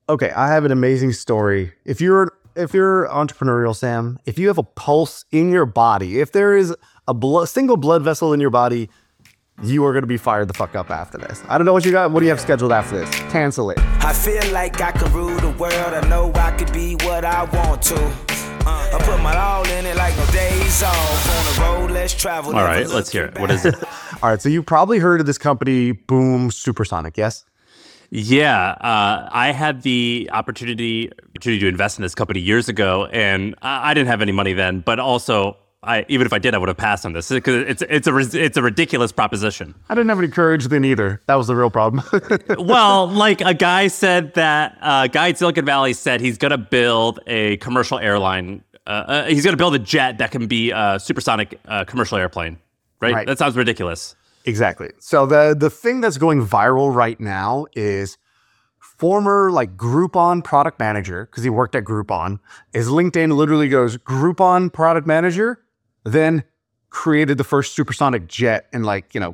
Okay, I have an amazing story. If you're entrepreneurial, Sam, if you have a pulse in your body, if there is a single blood vessel in your body, you are going to be fired the fuck up after this. I don't know what you got. What do you have scheduled after this? Cancel it. I feel like I can rule the world. I know I could be what I want to. I put my all in it like no days off. On the road, let's travel. All right, let's hear it. What is it? All right, so you probably heard of this company, Boom Supersonic, yes? Yeah, I had the opportunity to invest in this company years ago, and I didn't have any money then. But also, even if I did, I would have passed on this because it's a ridiculous proposition. I didn't have any courage then either. That was the real problem. Well, like a guy said that guy in Silicon Valley said he's going to build a commercial airline. He's going to build a jet that can be a supersonic commercial airplane. Right? That sounds ridiculous. Exactly. So the thing that's going viral right now is former like Groupon product manager, because he worked at Groupon, his LinkedIn literally goes Groupon product manager, then created the first supersonic jet in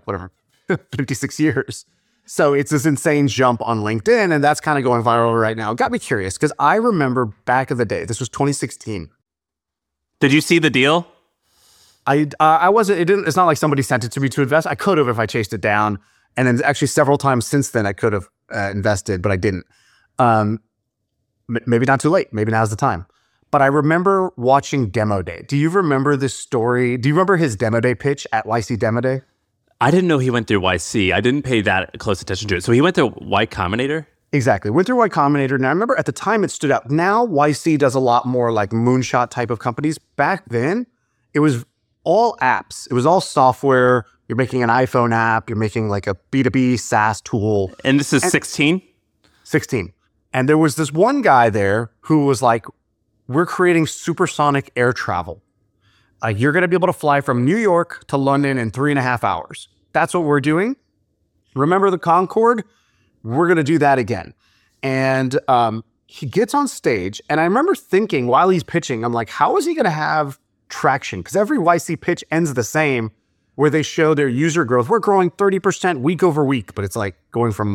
56 years. So it's this insane jump on LinkedIn, and that's kind of going viral right now. It got me curious because I remember back in the day, this was 2016. Did you see the deal? I wasn't, it's not like somebody sent it to me to invest. I could have if I chased it down. And then actually several times since then, I could have invested, but I didn't. Maybe not too late. Maybe now's the time. But I remember watching Demo Day. Do you remember this story? Do you remember his Demo Day pitch at YC Demo Day? I didn't know he went through YC. I didn't pay that close attention to it. So he went through Y Combinator? Exactly. Went through Y Combinator. And I remember at the time it stood out. Now YC does a lot more like moonshot type of companies. Back then, it was all apps. It was all software. You're making an iPhone app. You're making like a B2B SaaS tool. And this is 16? 16. And there was this one guy there who was like, we're creating supersonic air travel. You're going to be able to fly from New York to London in 3.5 hours. That's what we're doing. Remember the Concorde? We're going to do that again. And he gets on stage. And I remember thinking while he's pitching, I'm like, how is he going to have traction? Because every YC pitch ends the same, where they show their user growth. We're growing 30% week over week, but it's like going from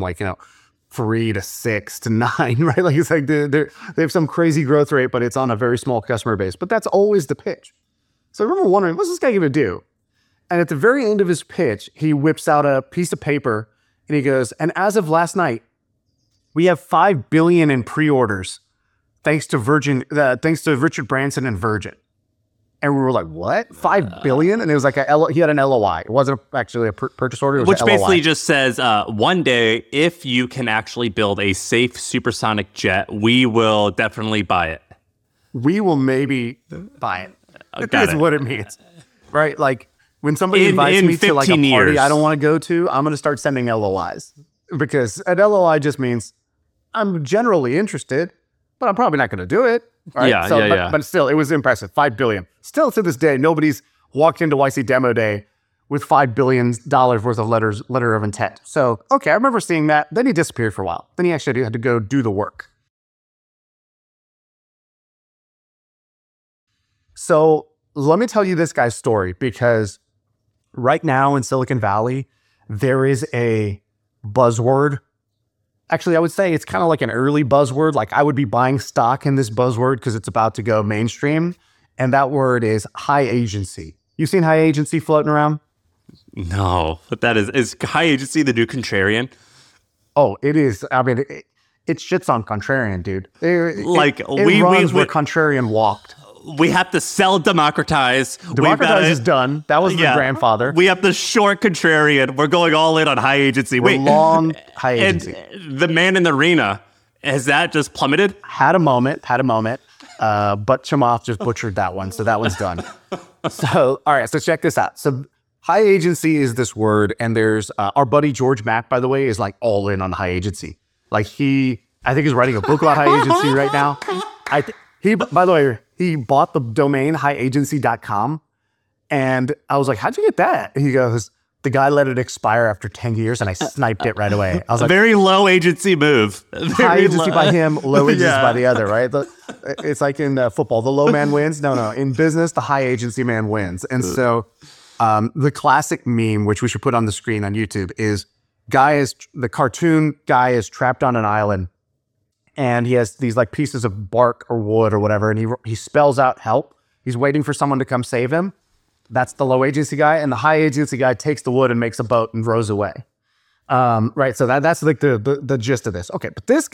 3 to 6 to 9, right? Like it's like they have some crazy growth rate, but it's on a very small customer base. But that's always the pitch. So I remember wondering, what's this guy going to do? And at the very end of his pitch, he whips out a piece of paper and he goes, and as of last night, we have 5 billion in pre-orders thanks to Richard Branson and Virgin. And we were like, what? 5 billion? And it was like he had an LOI. It wasn't actually a purchase order. It was Which basically just says, one day, if you can actually build a safe supersonic jet, we will definitely buy it. We will maybe buy it. That's what it means. Right? Like when somebody invites me to like a party years. I don't want to go to, I'm going to start sending LOIs. Because an LOI just means I'm generally interested, but I'm probably not going to do it. Right? Yeah. But still, it was impressive. 5 billion. Still to this day, nobody's walked into YC Demo Day with $5 billion worth of letter of intent. So, okay, I remember seeing that. Then he disappeared for a while. Then he actually had to go do the work. So let me tell you this guy's story, because right now in Silicon Valley, there is a buzzword. Actually, I would say it's kind of like an early buzzword. Like I would be buying stock in this buzzword because it's about to go mainstream. And that word is high agency. You seen high agency floating around? No, but that is high agency the new contrarian? Oh, it is. I mean, it shits on contrarian, dude. It runs where contrarian walked. We have to sell democratize. Democratize is done. That was the grandfather. We have the short contrarian. We're going all in on high agency. We're long high agency. And the man in the arena, has that just plummeted? Had a moment. But Chamath just butchered that one. So that one's done. So, all right. So check this out. So high agency is this word. And there's our buddy George Mack, by the way, is like all in on high agency. Like I think he's writing a book about high agency right now. By the way, he bought the domain highagency.com. And I was like, how'd you get that? He goes, the guy let it expire after 10 years and I sniped it right away. I was like, very low agency move. High agency by him, low agency by the other, right? It's like in football, the low man wins. No. In business, the high agency man wins. And so the classic meme, which we should put on the screen on YouTube, is the cartoon guy is trapped on an island and he has these like pieces of bark or wood or whatever, and he spells out help. He's waiting for someone to come save him. That's the low agency guy, and the high agency guy takes the wood and makes a boat and rows away. Right, so that's like the gist of this. Okay, but this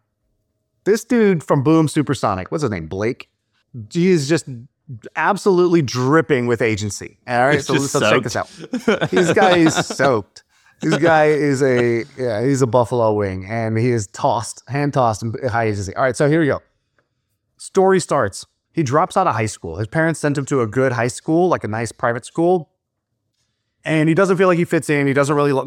dude from Boom Supersonic, what's his name, Blake? He is just absolutely dripping with agency. All right, so let's check this out. This guy is soaked. This guy is he's a buffalo wing, and he is hand tossed in high agency. All right, so here we go. Story starts. He drops out of high school. His parents sent him to a good high school, like a nice private school, and he doesn't feel like he fits in. He doesn't really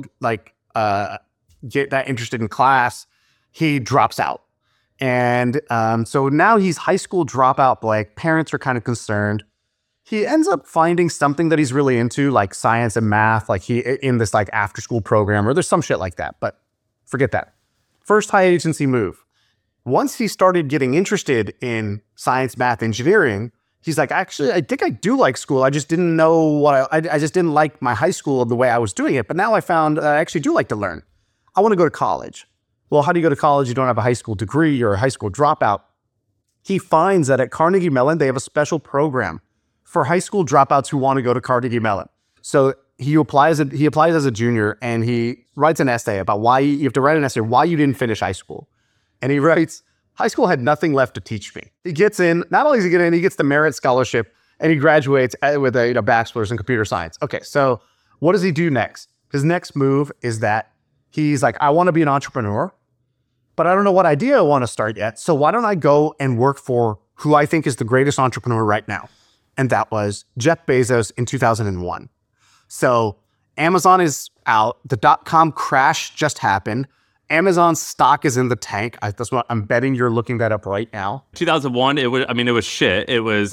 get that interested in class. He drops out. And so now he's high school dropout Blake. Parents are kind of concerned. He ends up finding something that he's really into, like science and math, like he in this like after school program, or there's some shit like that, but forget that. First high agency move. Once he started getting interested in science, math, engineering, he's like, actually, I think I do like school. I just didn't know what I just didn't like my high school the way I was doing it. But now I found I actually do like to learn. I want to go to college. Well, how do you go to college? You don't have a high school degree. You're a high school dropout. He finds that at Carnegie Mellon, they have a special program for high school dropouts who want to go to Carnegie Mellon. So he applies as a junior, and he writes an essay about why you have to write an essay why you didn't finish high school. And he writes, high school had nothing left to teach me. He gets in, not only does he get in, he gets the merit scholarship, and he graduates with a bachelor's in computer science. Okay, so what does he do next? His next move is that he's like, I want to be an entrepreneur, but I don't know what idea I want to start yet. So why don't I go and work for who I think is the greatest entrepreneur right now? And that was Jeff Bezos in 2001. So Amazon is out. The dot-com crash just happened. Amazon's stock is in the tank. That's what I'm betting you're looking that up right now. 2001, it was shit. It was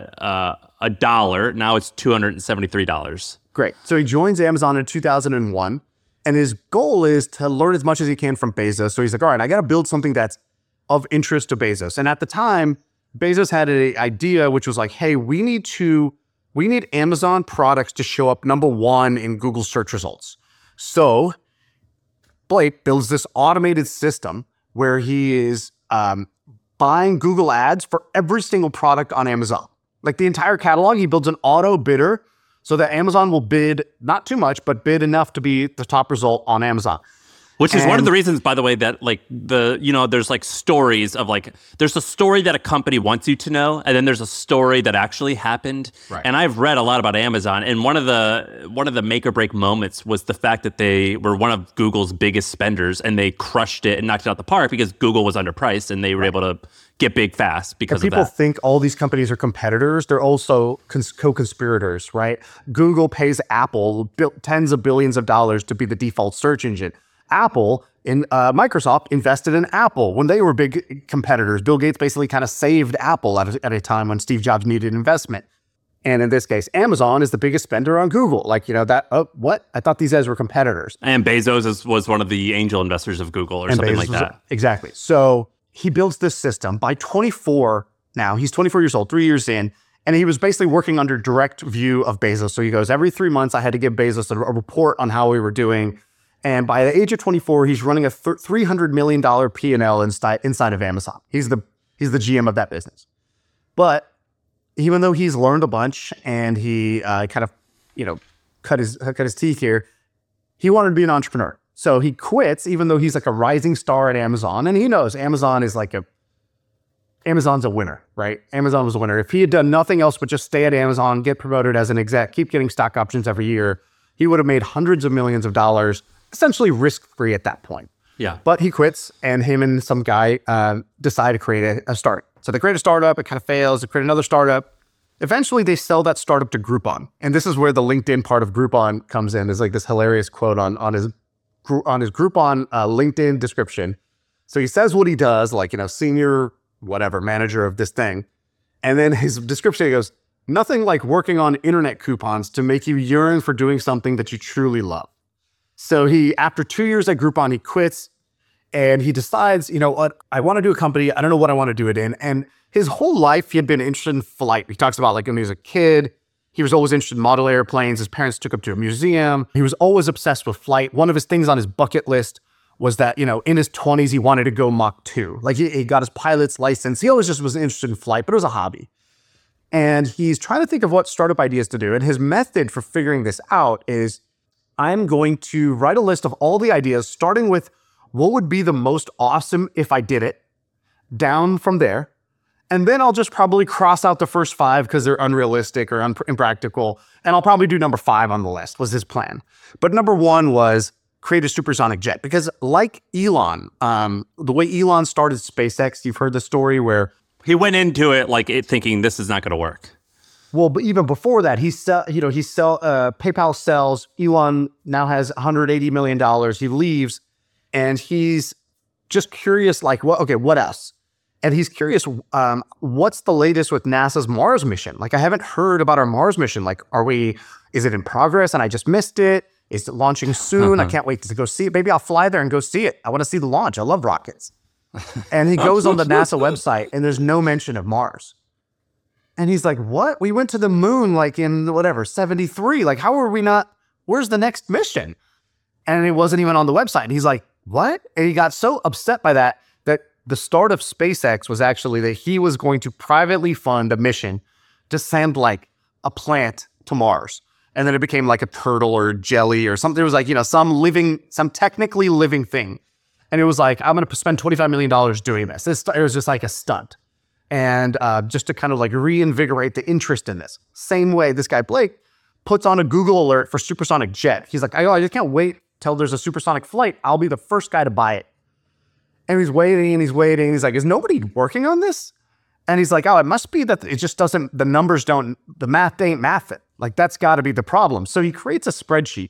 $1. Now it's $273. Great. So he joins Amazon in 2001, and his goal is to learn as much as he can from Bezos. So he's like, all right, I got to build something that's of interest to Bezos. And at the time, Bezos had an idea, which was like, hey, we need Amazon products to show up number one in Google search results. So Blake builds this automated system where he is buying Google ads for every single product on Amazon. Like the entire catalog, he builds an auto bidder so that Amazon will bid, not too much, but bid enough to be the top result on Amazon. Which is one of the reasons, by the way, that there's like stories of like, there's a story that a company wants you to know, and then there's a story that actually happened. Right. And I've read a lot about Amazon, and one of the make or break moments was the fact that they were one of Google's biggest spenders, and they crushed it and knocked it out the park because Google was underpriced, and they were able to get big fast because of that. People think all these companies are competitors. They're also co-conspirators, right? Google pays Apple tens of billions of dollars to be the default search engine. Apple and Microsoft invested in Apple when they were big competitors. Bill Gates basically kind of saved Apple at a time when Steve Jobs needed investment. And in this case, Amazon is the biggest spender on Google. Like, what? I thought these guys were competitors. And Bezos was one of the angel investors of Google or something like that. Exactly. So he builds this system. By 24 now, he's 24 years old, 3 years in, and he was basically working under direct view of Bezos. So he goes, every 3 months, I had to give Bezos a report on how we were doing. And by the age of 24, he's running a $300 million P&L inside of Amazon. He's the GM of that business. But even though he's learned a bunch and he kind of, cut his teeth here, he wanted to be an entrepreneur. So he quits, even though he's like a rising star at Amazon. And he knows Amazon's a winner, right? Amazon was a winner. If he had done nothing else but just stay at Amazon, get promoted as an exec, keep getting stock options every year, he would have made hundreds of millions of dollars, essentially risk-free at that point. Yeah. But he quits, and him and some guy decide to create a start. So they create a startup, it kind of fails, they create another startup. Eventually, they sell that startup to Groupon. And this is where the LinkedIn part of Groupon comes in. There's like this hilarious quote on his Groupon LinkedIn description. So he says what he does, senior whatever, manager of this thing. And then his description, he goes, nothing like working on internet coupons to make you yearn for doing something that you truly love. So after 2 years at Groupon, he quits and he decides, what, I want to do a company. I don't know what I want to do it in. And his whole life, he had been interested in flight. He talks about when he was a kid, he was always interested in model airplanes. His parents took him to a museum. He was always obsessed with flight. One of his things on his bucket list was that, in his 20s, he wanted to go Mach 2. Like he got his pilot's license. He always just was interested in flight, but it was a hobby. And he's trying to think of what startup ideas to do. And his method for figuring this out is, I'm going to write a list of all the ideas, starting with what would be the most awesome if I did it, down from there. And then I'll just probably cross out the first 5 because they're unrealistic or impractical. And I'll probably do number 5 on the list, was his plan. But number 1 was create a supersonic jet. Because like Elon, the way Elon started SpaceX, you've heard the story where he went into it thinking this is not going to work. Well, but even before that, PayPal sells. Elon now has $180 million. He leaves, and he's just curious, like, what else? And he's curious, what's the latest with NASA's Mars mission? Like, I haven't heard about our Mars mission. Like, is it in progress and I just missed it? Is it launching soon? I can't wait to go see it. Maybe I'll fly there and go see it. I want to see the launch. I love rockets. And he goes on the NASA website, and there's no mention of Mars. And he's like, what? We went to the moon like in 73. Like, how are we not? Where's the next mission? And it wasn't even on the website. And he's like, what? And he got so upset by that the start of SpaceX was actually that he was going to privately fund a mission to send like a plant to Mars. And then it became like a turtle or jelly or something. It was like, some technically living thing. And it was like, I'm going to spend $25 million doing this. It was just like a stunt. And just to kind of like reinvigorate the interest in this. Same way this guy Blake puts on a Google alert for supersonic jet. He's like, I just can't wait till there's a supersonic flight. I'll be the first guy to buy it. And he's waiting. He's like, is nobody working on this? And he's like, it must be that it just doesn't, the math ain't mathing. Like, that's got to be the problem. So he creates a spreadsheet.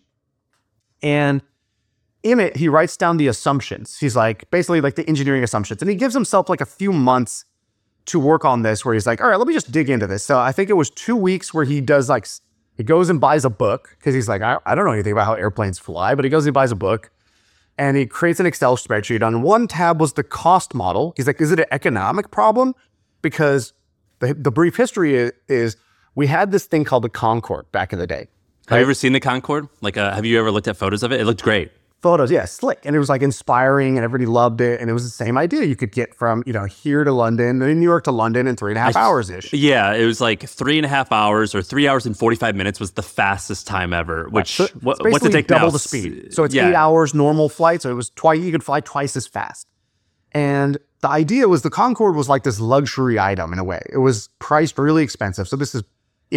And in it, he writes down the assumptions. He's like, basically like the engineering assumptions. And he gives himself like a few months to work on this, where he's like, all right, let me just dig into this. So I think it was 2 weeks where he does like, he goes and buys a book because he's like, I don't know anything about how airplanes fly, but he goes and buys a book and he creates an Excel spreadsheet. On one tab was the cost model. He's like, is it an economic problem? Because the brief history is we had this thing called the Concorde back in the day. Have you ever seen the Concorde? Like, have you ever looked at photos of it? It looked great. Photos, yeah, slick. And it was like inspiring and everybody loved it. And it was the same idea. You could get from, here to London, New York to London in 3.5 hours-ish. Yeah, it was like 3.5 hours or 3 hours and 45 minutes was the fastest time ever, which, right. So what's it take double now? The speed. So it's 8 hours normal flight. So it was you could fly twice as fast. And the idea was the Concorde was like this luxury item in a way. It was priced really expensive. So this is,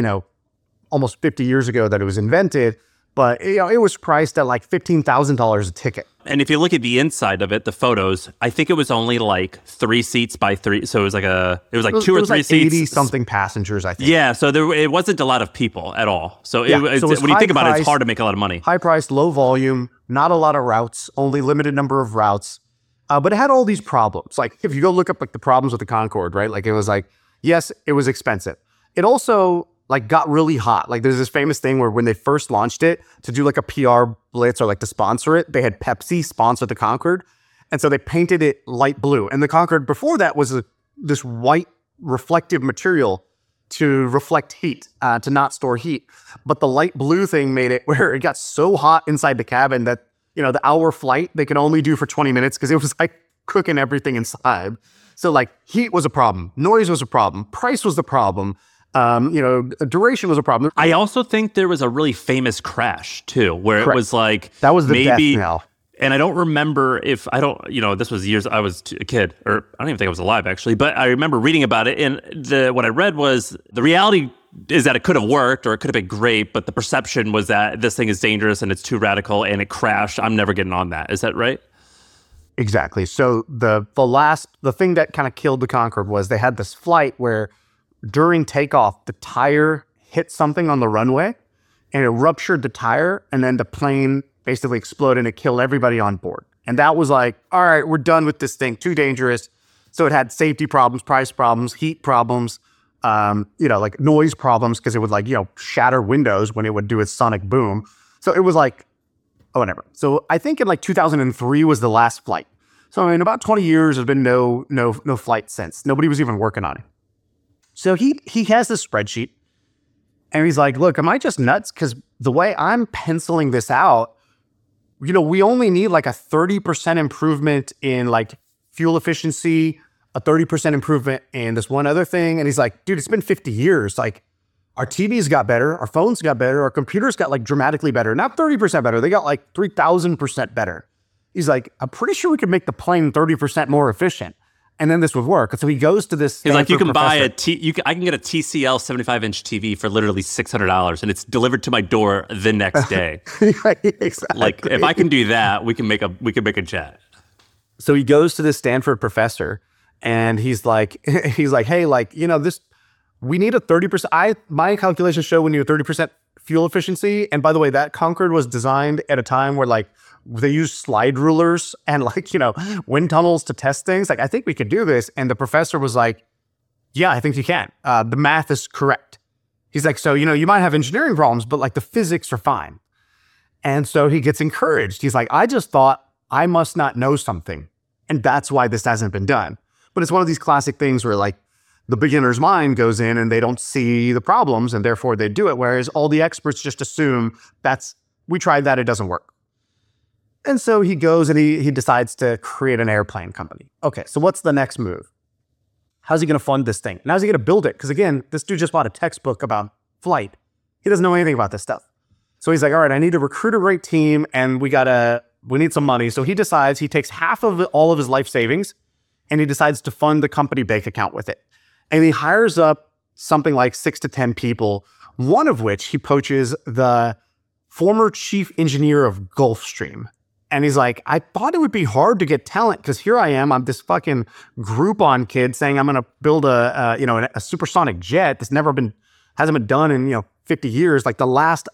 almost 50 years ago that it was invented. But it was priced at like $15,000 a ticket. And if you look at the inside of it, the photos, I think it was only like 3 seats by 3. So it was like 2 or 3 seats. 80 something passengers, I think. Yeah, so it wasn't a lot of people at all. So, it was when you think about it, it's hard to make a lot of money. High price, low volume, not a lot of routes, only limited number of routes. But it had all these problems. Like if you go look up like the problems with the Concorde, right? Like it was like, yes, it was expensive. It also like got really hot. Like there's this famous thing where when they first launched it to do like a PR blitz or like to sponsor it, they had Pepsi sponsor the Concorde. And so they painted it light blue. And the Concorde before that was this white reflective material to reflect heat, to not store heat. But the light blue thing made it where it got so hot inside the cabin that, the hour flight they could only do for 20 minutes because it was like cooking everything inside. So like heat was a problem. Noise was a problem. Price was the problem. Duration was a problem. I also think there was a really famous crash too, where Correct. it was like that was the maybe, death knell. And I don't remember if this was years I was a kid, or I don't even think I was alive actually, but I remember reading about it. And what I read was the reality is that it could have worked or it could have been great, but the perception was that this thing is dangerous and it's too radical and it crashed. I'm never getting on that. Is that right? Exactly. So the thing that kind of killed the Concorde was they had this flight where during takeoff, the tire hit something on the runway and it ruptured the tire, and then the plane basically exploded and it killed everybody on board. And that was like, all right, we're done with this thing, too dangerous. So it had safety problems, price problems, heat problems, like noise problems because it would shatter windows when it would do its sonic boom. So it was like, whatever. So I think in 2003 was the last flight. So in about 20 years, there's been no flight since. Nobody was even working on it. So he has this spreadsheet and he's like, look, am I just nuts? Because the way I'm penciling this out, we only need like a 30% improvement in like fuel efficiency, a 30% improvement in this one other thing. And he's like, dude, it's been 50 years. Like our TVs got better, our phones got better, our computers got like dramatically better, not 30% better. They got like 3,000% better. He's like, I'm pretty sure we could make the plane 30% more efficient. And then this would work. And so he goes to this. He's like, you can professor. I can get a TCL 75-inch TV for literally $600, and it's delivered to my door the next day. Exactly. Like, if I can do that, we can make a jet. So he goes to this Stanford professor, and he's like, hey, like, we need a 30%. My calculations show we need a 30% fuel efficiency. And by the way, that Concorde was designed at a time where like they used slide rulers and like, wind tunnels to test things. Like, I think we could do this. And the professor was like, yeah, I think you can. The math is correct. He's like, so, you might have engineering problems, but like the physics are fine. And so he gets encouraged. He's like, I just thought I must not know something. And that's why this hasn't been done. But it's one of these classic things where like the beginner's mind goes in and they don't see the problems and therefore they do it. Whereas all the experts just assume we tried that, it doesn't work. And so he goes and he decides to create an airplane company. Okay, so what's the next move? How's he going to fund this thing? And how's he going to build it? Because again, this dude just bought a textbook about flight. He doesn't know anything about this stuff. So he's like, all right, I need to recruit a great team and we need some money. So he decides he takes half of all of his life savings and he decides to fund the company bank account with it. And he hires up something like 6 to 10 people, one of which he poaches the former chief engineer of Gulfstream. And he's like, I thought it would be hard to get talent because here I am, I'm this fucking Groupon kid saying I'm going to build a supersonic jet that's hasn't been done in 50 years. Like the last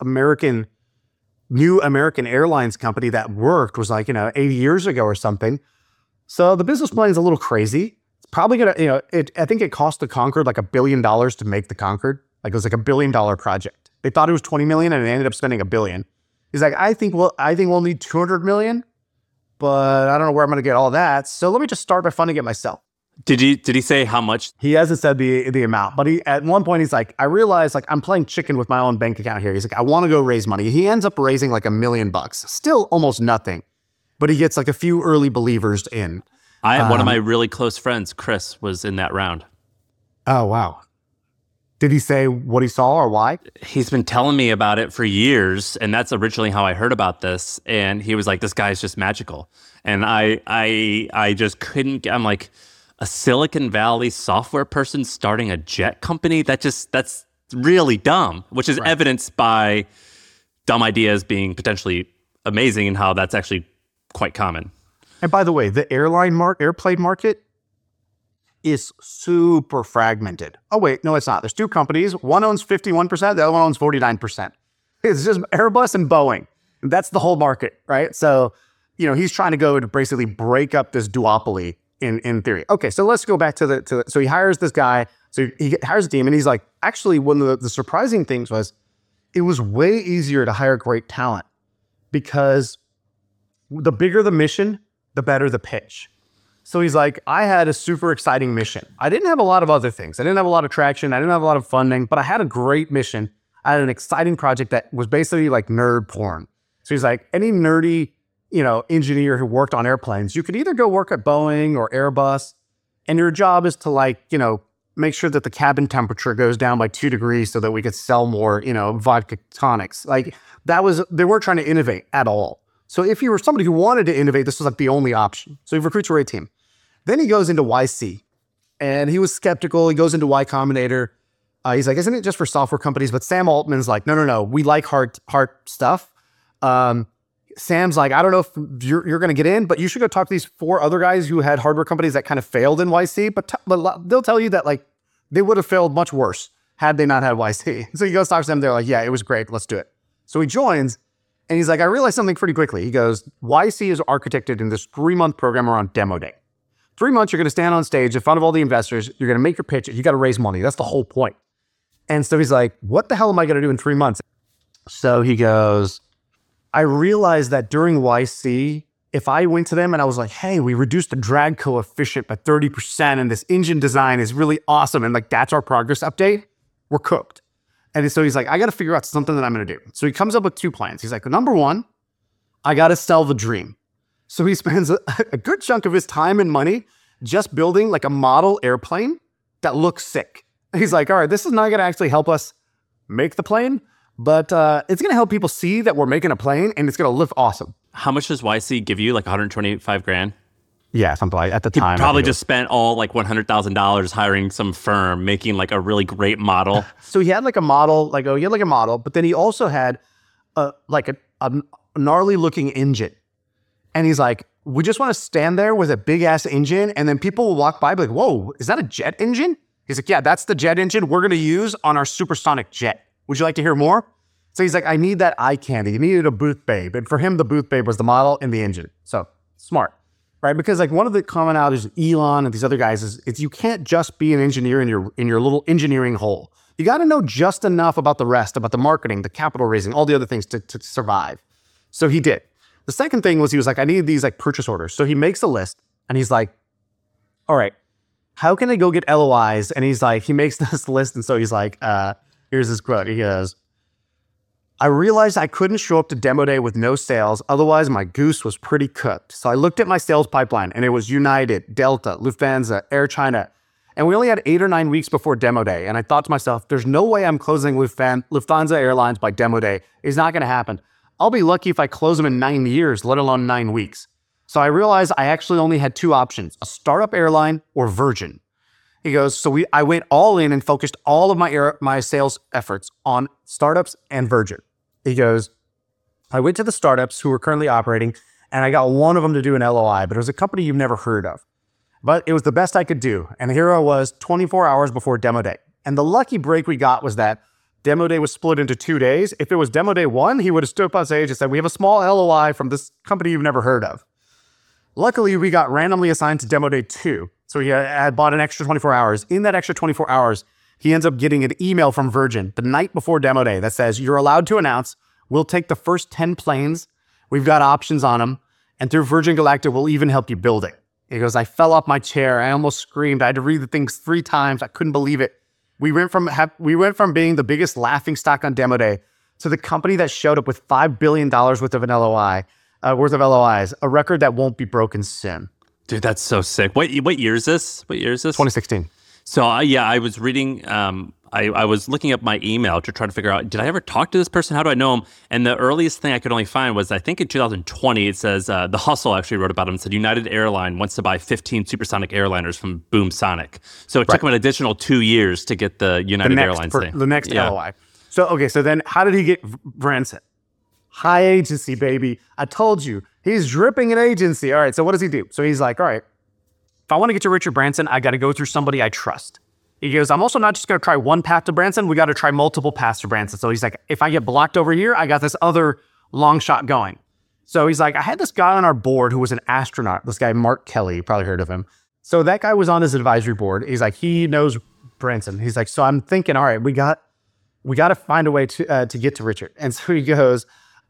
new American airlines company that worked was like 80 years ago or something. So the business plan is a little crazy. It's probably gonna I think it cost the Concorde like $1 billion to make the Concorde. Like it was like $1 billion project. They thought it was 20 million and they ended up spending $1 billion. He's like, I think we'll need 200 million, but I don't know where I'm going to get all that. So let me just start by funding it myself. Did he say how much? He hasn't said the amount, but at one point he's like, I realize like I'm playing chicken with my own bank account here. He's like, I want to go raise money. He ends up raising like $1 million, still almost nothing, but he gets like a few early believers in. One of my really close friends, Chris, was in that round. Oh, wow. Did he say what he saw or why? He's been telling me about it for years, and that's originally how I heard about this. And he was like, "This guy's just magical," and I just couldn't. I'm like, a Silicon Valley software person starting a jet company? That's really dumb. Which is evidenced by dumb ideas being potentially amazing, and how that's actually quite common. And by the way, the airplane market is super fragmented. Oh, wait, no, it's not. There's two companies. One owns 51%, the other one owns 49%. It's just Airbus and Boeing. And that's the whole market, right? So, he's trying to go to basically break up this duopoly in theory. Okay, so let's go back to so he hires this guy. So he hires a team and he's like, actually, one of the surprising things was it was way easier to hire great talent because the bigger the mission, the better the pitch. So he's like, I had a super exciting mission. I didn't have a lot of other things. I didn't have a lot of traction. I didn't have a lot of funding, but I had a great mission. I had an exciting project that was basically like nerd porn. So he's like, any nerdy, engineer who worked on airplanes, you could either go work at Boeing or Airbus, and your job is to make sure that the cabin temperature goes down by 2 degrees so that we could sell more, vodka tonics. Like they weren't trying to innovate at all. So if you were somebody who wanted to innovate, this was like the only option. So he recruits a great team. Then he goes into YC, and he was skeptical. He goes into Y Combinator. He's like, isn't it just for software companies? But Sam Altman's like, no, we like hard stuff. Sam's like, I don't know if you're going to get in, but you should go talk to these 4 other guys who had hardware companies that kind of failed in YC. But they'll tell you that like they would have failed much worse had they not had YC. So he goes talk to them. They're like, yeah, it was great. Let's do it. So he joins. And he's like, I realized something pretty quickly. He goes, YC is architected in this 3-month program around demo day. 3 months, you're going to stand on stage in front of all the investors. You're going to make your pitch. You got to raise money. That's the whole point. And so he's like, what the hell am I going to do in 3 months? So he goes, I realized that during YC, if I went to them and I was like, hey, we reduced the drag coefficient by 30% and this engine design is really awesome. And like, that's our progress update. We're cooked. And so he's like, I got to figure out something that I'm going to do. So he comes up with 2 plans. He's like, number 1, I got to sell the dream. So he spends a good chunk of his time and money just building like a model airplane that looks sick. He's like, all right, this is not going to actually help us make the plane, but it's going to help people see that we're making a plane and it's going to look awesome. How much does YC give you? Like 125 grand? Yeah, something like at the time. Probably just spent all like $100,000 hiring some firm, making like a really great model. So he had like a model, but then he also had a gnarly looking engine. And he's like, we just want to stand there with a big ass engine and then people will walk by and be like, whoa, is that a jet engine? He's like, yeah, that's the jet engine we're going to use on our supersonic jet. Would you like to hear more? So he's like, I need that eye candy. He needed a booth babe. And for him, the booth babe was the model and the engine. So smart. Right, because like one of the commonalities of Elon and these other guys is you can't just be an engineer in your little engineering hole. You got to know just enough about the rest, about the marketing, the capital raising, all the other things to survive. So he did. The second thing was he was like, I need these like purchase orders. So he makes a list and he's like, all right, how can I go get LOIs? And he's like, he makes this list. And so he's like, here's his quote. He goes, I realized I couldn't show up to demo day with no sales. Otherwise, my goose was pretty cooked. So I looked at my sales pipeline and it was United, Delta, Lufthansa, Air China. And we only had 8 or 9 weeks before demo day. And I thought to myself, there's no way I'm closing Lufthansa Airlines by demo day. It's not going to happen. I'll be lucky if I close them in 9 years, let alone 9 weeks. So I realized I actually only had 2 options, a startup airline or Virgin. He goes, I went all in and focused all of my sales efforts on startups and Virgin. He goes, I went to the startups who were currently operating and I got one of them to do an LOI, but it was a company you've never heard of. But it was the best I could do. And here I was 24 hours before demo day. And the lucky break we got was that demo day was split into 2 days. If it was demo day 1, he would have stood up on stage and said, we have a small LOI from this company you've never heard of. Luckily, we got randomly assigned to demo day 2. So he had bought an extra 24 hours. In that extra 24 hours, he ends up getting an email from Virgin the night before demo day that says, you're allowed to announce, we'll take the first 10 planes. We've got options on them. And through Virgin Galactic, we'll even help you build it. He goes, I fell off my chair. I almost screamed. I had to read the things 3 times. I couldn't believe it. We went from being the biggest laughing stock on demo day to the company that showed up with $5 billion worth of LOIs, a record that won't be broken soon. Dude, that's so sick. What year is this? 2016. So I was reading, I was looking up my email to try to figure out, did I ever talk to this person? How do I know him? And the earliest thing I could only find was, I think in 2020, it says, The Hustle actually wrote about him. It said, United Airlines wants to buy 15 supersonic airliners from Boom Sonic. So it took him an additional 2 years to get the United Airlines thing. The next LOI. So then how did he get Branson? High agency, baby. I told you, he's dripping in agency. All right, so what does he do? So he's like, all right, if I want to get to Richard Branson, I got to go through somebody I trust. He goes, I'm also not just going to try one path to Branson. We got to try multiple paths to Branson. So he's like, if I get blocked over here, I got this other long shot going. So he's like, I had this guy on our board who was an astronaut. This guy, Mark Kelly, you probably heard of him. So that guy was on his advisory board. He's like, he knows Branson. He's like, so I'm thinking, all right, we got to find a way to get to Richard. And so he goes,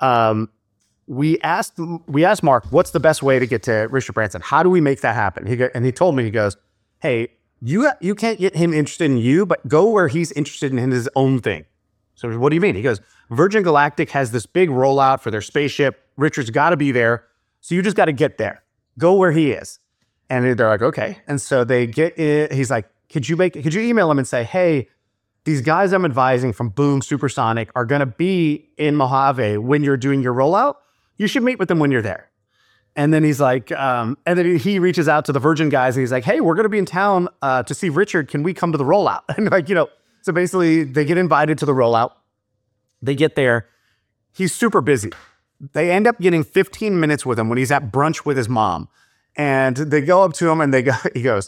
we asked Mark, what's the best way to get to Richard Branson? How do we make that happen? He told me, he goes, hey, you can't get him interested in you, but go where he's interested in his own thing. So what do you mean? He goes, Virgin Galactic has this big rollout for their spaceship. Richard's got to be there. So you just got to get there. Go where he is. And they're like, okay. And so they get in. He's like, could you email him and say, hey, these guys I'm advising from Boom Supersonic are going to be in Mojave when you're doing your rollout. You should meet with them when you're there. And then he's like, and then he reaches out to the Virgin guys and he's like, hey, we're going to be in town to see Richard. Can we come to the rollout? And like, so basically they get invited to the rollout. They get there. He's super busy. They end up getting 15 minutes with him when he's at brunch with his mom. And they go up to him and he goes,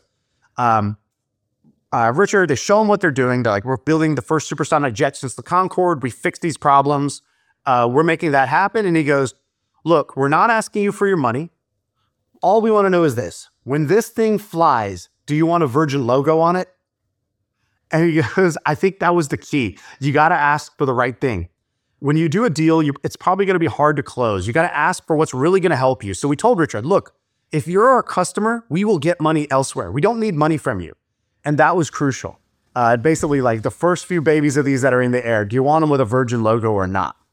Richard, they show him what they're doing. They're like, we're building the first supersonic jet since the Concorde. We fixed these problems. We're making that happen. And he goes, look, we're not asking you for your money. All we want to know is this. When this thing flies, do you want a Virgin logo on it? And he goes, I think that was the key. You got to ask for the right thing. When you do a deal, it's probably going to be hard to close. You got to ask for what's really going to help you. So we told Richard, look, if you're our customer, we will get money elsewhere. We don't need money from you. And that was crucial. Basically, like the first few babies of these that are in the air, do you want them with a Virgin logo or not?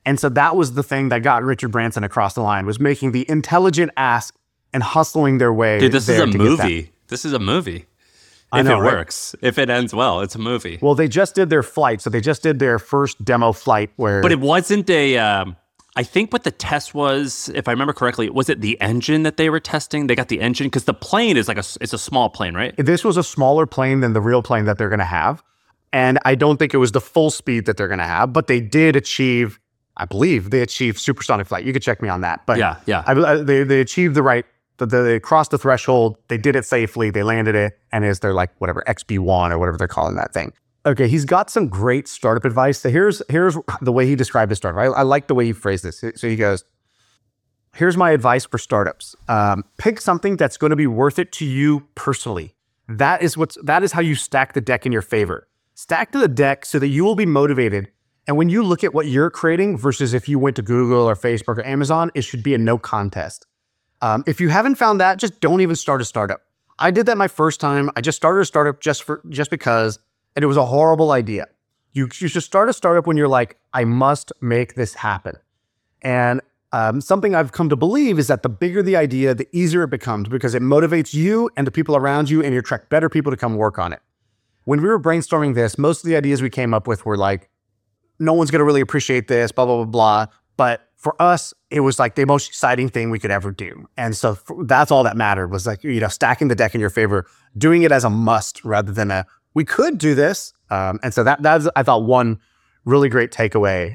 And so that was the thing that got Richard Branson across the line, was making the intelligent ask and hustling their way. Dude, this is a movie. This is a movie. If it works, if it ends well, it's a movie. Well, they just did their flight. So they just did their first demo flight where... But it wasn't I think what the test was, if I remember correctly, was it the engine that they were testing? They got the engine? Because the plane is it's a small plane, right? This was a smaller plane than the real plane that they're going to have. And I don't think it was the full speed that they're going to have, but they did achieve, I believe they achieved supersonic flight. You could check me on that. But yeah. They achieved the right, they crossed the threshold, they did it safely, they landed it, and is their whatever, XB1 or whatever they're calling that thing. Okay, he's got some great startup advice. So here's the way he described his startup. I like the way he phrased this. So he goes, here's my advice for startups. Pick something that's going to be worth it to you personally. That is how you stack the deck in your favor. Stack to the deck so that you will be motivated. And when you look at what you're creating versus if you went to Google or Facebook or Amazon, it should be a no contest. If you haven't found that, just don't even start a startup. I did that my first time. I just started a startup just because, and it was a horrible idea. You should start a startup when you're like, I must make this happen. And something I've come to believe is that the bigger the idea, the easier it becomes because it motivates you and the people around you, and you attract better people to come work on it. When we were brainstorming this, most of the ideas we came up with were like, no one's going to really appreciate this, blah, blah, blah, blah. But for us, it was like the most exciting thing we could ever do. And so that's all that mattered, was like, stacking the deck in your favor, doing it as a must rather than we could do this. And so that's, I thought, one really great takeaway.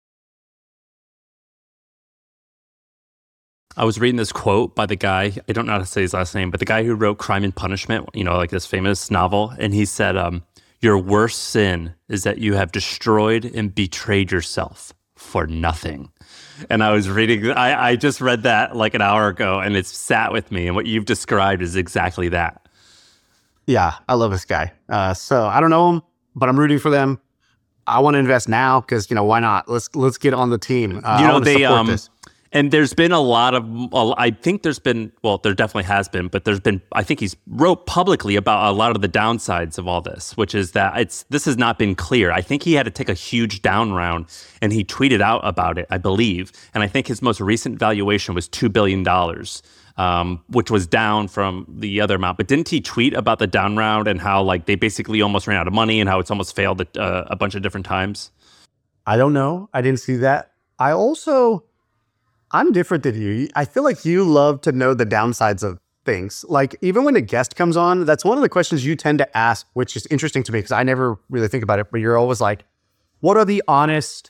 I was reading this quote by the guy, I don't know how to say his last name, but the guy who wrote Crime and Punishment, like this famous novel. And he said, your worst sin is that you have destroyed and betrayed yourself for nothing. And I was reading, I just read that like an hour ago, and it's sat with me. And what you've described is exactly that. Yeah, I love this guy. So I don't know him, but I'm rooting for them. I want to invest now because, why not? Let's get on the team. Support this. And there's been a lot of, I think there definitely has been, but I think he's wrote publicly about a lot of the downsides of all this, which is that this has not been clear. I think he had to take a huge down round, and he tweeted out about it, I believe. And I think his most recent valuation was $2 billion, which was down from the other amount. But didn't he tweet about the down round and how they basically almost ran out of money and how it's almost failed a bunch of different times? I don't know. I didn't see that. I'm different than you. I feel like you love to know the downsides of things. Like, even when a guest comes on, that's one of the questions you tend to ask, which is interesting to me because I never really think about it, but you're always like, what are the honest,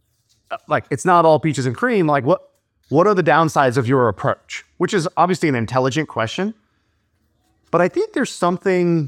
it's not all peaches and cream. Like, what are the downsides of your approach? Which is obviously an intelligent question. But I think there's something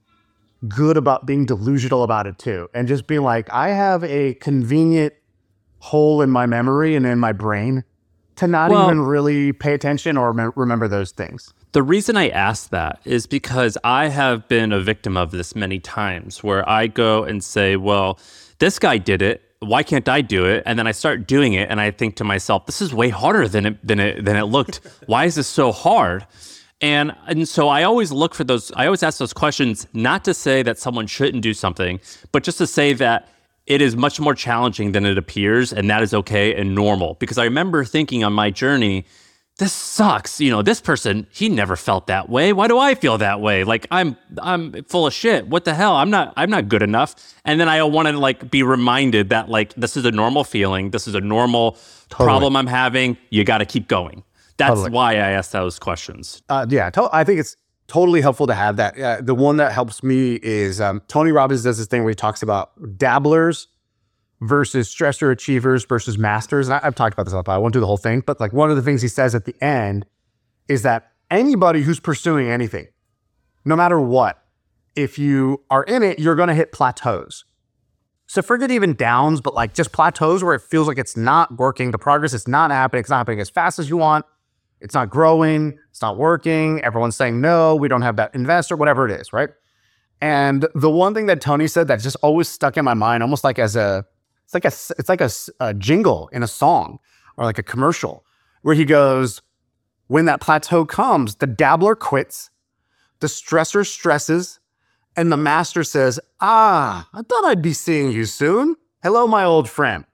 good about being delusional about it too. And just being like, I have a convenient hole in my memory and in my brain to not even really pay attention or remember those things. The reason I ask that is because I have been a victim of this many times where I go and say, well, this guy did it. Why can't I do it? And then I start doing it and I think to myself, this is way harder than it looked. Why is this so hard? And so I always look for those, I always ask those questions, not to say that someone shouldn't do something, but just to say that it is much more challenging than it appears, and that is okay and normal. Because I remember thinking on my journey, this sucks. This person, he never felt that way. Why do I feel that way? Like I'm full of shit. What the hell? I'm not good enough. And then I want to be reminded that this is a normal feeling. This is a normal problem I'm having. You got to keep going. That's why I ask those questions. I think it's totally helpful to have that. The one that helps me is Tony Robbins does this thing where he talks about dabblers versus stressor achievers versus masters. And I've talked about this a lot, but I won't do the whole thing. But one of the things he says at the end is that anybody who's pursuing anything, no matter what, if you are in it, you're going to hit plateaus. So forget even downs, but just plateaus where it feels like it's not working. The progress is not happening. It's not happening as fast as you want. It's not growing, it's not working, everyone's saying no, we don't have that investor, whatever it is, right? And the one thing that Tony said that just always stuck in my mind, almost like it's like a jingle in a song or like a commercial, where he goes, when that plateau comes, the dabbler quits, the stressor stresses, and the master says, I thought I'd be seeing you soon. Hello, my old friend.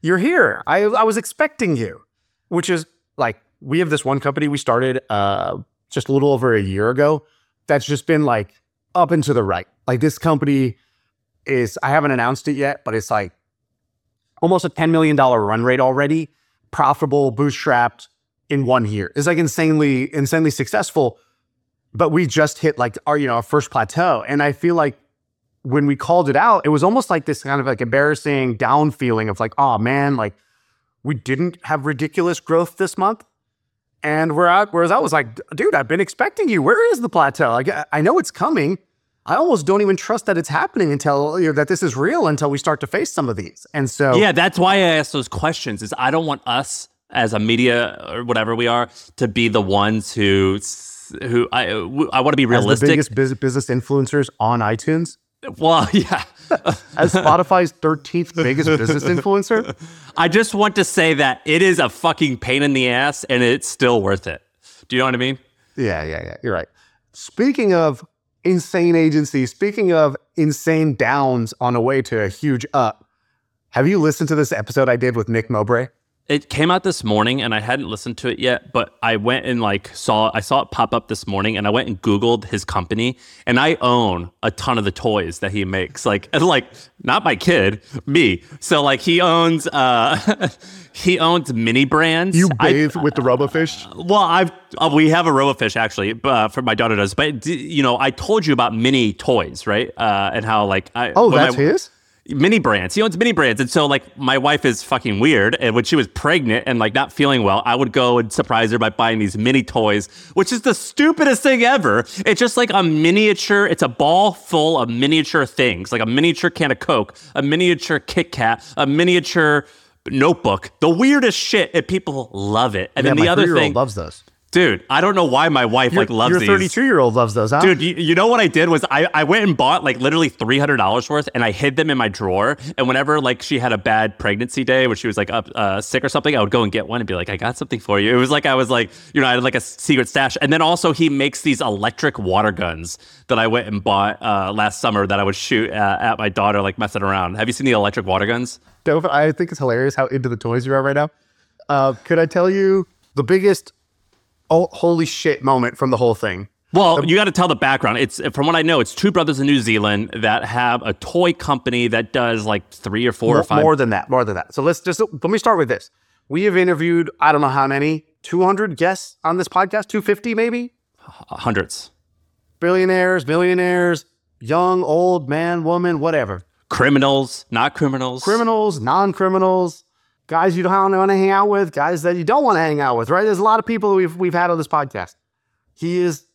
you're here. I was expecting you, which is like, we have this one company we started just a little over a year ago that's just been like up and to the right. Like this company is, I haven't announced it yet, but it's like almost a $10 million run rate already, profitable, bootstrapped in 1 year. It's like insanely successful, but we just hit like our first plateau. And I feel like when we called it out, it was almost like this kind of like embarrassing down feeling of like, oh man, like we didn't have ridiculous growth this month. And whereas I was like, dude, I've been expecting you. Where is the plateau? Like, I know it's coming. I almost don't even trust that it's happening until that this is real until we start to face some of these. And so, yeah, that's why I ask those questions. Is I don't want us as a media or whatever we are to be the ones who I want to be realistic. As the biggest business influencers on iTunes. Well, yeah. As Spotify's 13th biggest business influencer. I just want to say that it is a fucking pain in the ass and it's still worth it. Do you know what I mean? Yeah. You're right. Speaking of insane agencies, speaking of insane downs on a way to a huge up, have you listened to this episode I did with Nick Mowbray? It came out this morning and I hadn't listened to it yet, but I went and I saw it pop up this morning and I went and Googled his company and I own a ton of the toys that he makes. Like not my kid, me. So like he owns mini brands. You bathe with the RoboFish? Well, we have a RoboFish actually, for my daughter does. But I told you about mini toys, right? And how like that's his? Mini brands. He owns mini brands. And so like my wife is fucking weird. And when she was pregnant and like not feeling well, I would go and surprise her by buying these mini toys, which is the stupidest thing ever. It's just like a miniature, it's a ball full of miniature things, like a miniature can of Coke, a miniature Kit Kat, a miniature notebook, the weirdest shit, and people love it. And then the other thing loves those. Dude, I don't know why my wife loves these. Your 32-year-old loves those, huh? Dude, you know what I did was I went and bought like literally $300 worth and I hid them in my drawer. And whenever like she had a bad pregnancy day where she was like sick or something, I would go and get one and be like, I got something for you. It was like I had like a secret stash. And then also he makes these electric water guns that I went and bought last summer that I would shoot at my daughter like messing around. Have you seen the electric water guns? I think it's hilarious how into the toys you are right now. Could I tell you the biggest holy shit moment from the whole thing? Well, you got to tell the background. It's from what I know, it's two brothers in New Zealand that have a toy company that does like 3 or 4 or 5. More than that. So let me start with this. We have interviewed, I don't know how many, 200 guests on this podcast, 250 maybe? Hundreds. Billionaires, millionaires, young, old, man, woman, whatever. Criminals, not criminals. Criminals, non-criminals. Guys you don't want to hang out with, guys that you don't want to hang out with, right? There's a lot of people we've had on this podcast. He is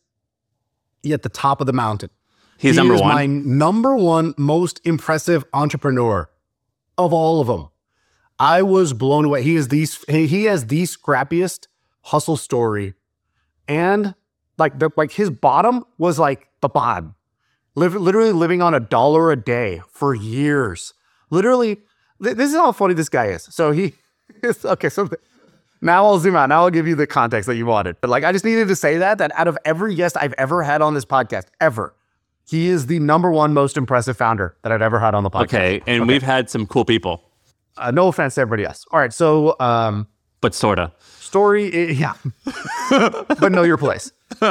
at the top of the mountain. He's number one. He is my number one most impressive entrepreneur of all of them. I was blown away. He has the scrappiest hustle story, and like his bottom was like the bottom. Literally living on $1 a day for years. Literally. This is how funny this guy is. So now I'll zoom out. Now I'll give you the context that you wanted. But like, I just needed to say that out of every guest I've ever had on this podcast, ever, he is the number one most impressive founder that I've ever had on the podcast. Okay. And we've had some cool people. No offense to everybody else. All right. So, but sorta. Story, yeah. But know your place. With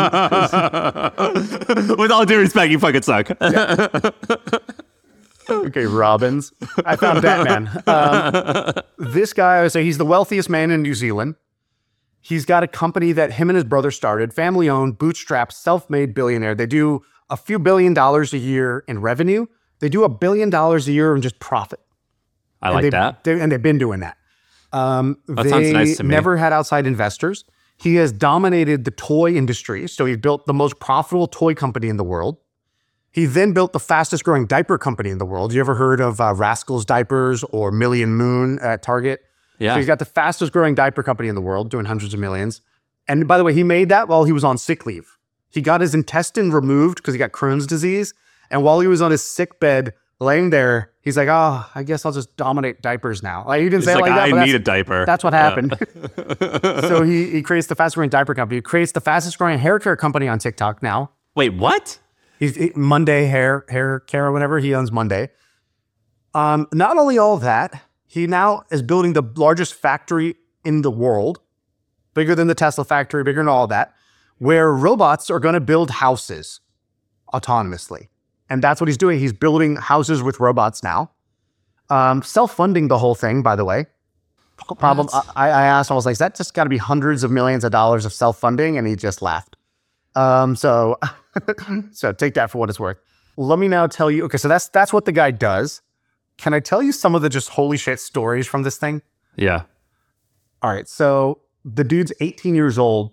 all due respect, you fucking suck. Yeah. Okay, Robbins. I found Batman. This guy, so he's the wealthiest man in New Zealand. He's got a company that him and his brother started, family-owned, bootstrapped, self-made billionaire. They do a few $1 billion a year in revenue. They do $1 billion a year in just profit. I like that. And they've been doing that. That sounds nice to me. Never had outside investors. He has dominated the toy industry. So he built the most profitable toy company in the world. He then built the fastest growing diaper company in the world. You ever heard of Rascals Diapers or Million Moon at Target? Yeah. So he's got the fastest growing diaper company in the world, doing hundreds of millions. And by the way, he made that while he was on sick leave. He got his intestine removed because he got Crohn's disease. And while he was on his sick bed, laying there, he's like, oh, I guess I'll just dominate diapers now. Like, he didn't say it like that. I need a diaper. That's what happened. So he creates the fastest growing diaper company. He creates the fastest growing hair care company on TikTok now. Wait, what? He's Monday hair care or whatever. He owns Monday. Not only all that, He now is building the largest factory in the world, bigger than the Tesla factory, bigger than all that, where robots are going to build houses autonomously. And that's what he's doing. He's building houses with robots now. Self-funding the whole thing, by the way. Problem. I asked him, I was like, is that just got to be hundreds of millions of dollars of self-funding? And he just laughed. So take that for what it's worth. Let me now tell you. Okay, so that's what the guy does. Can I tell you some of the just holy shit stories from this thing? Yeah. All right. So the dude's 18 years old,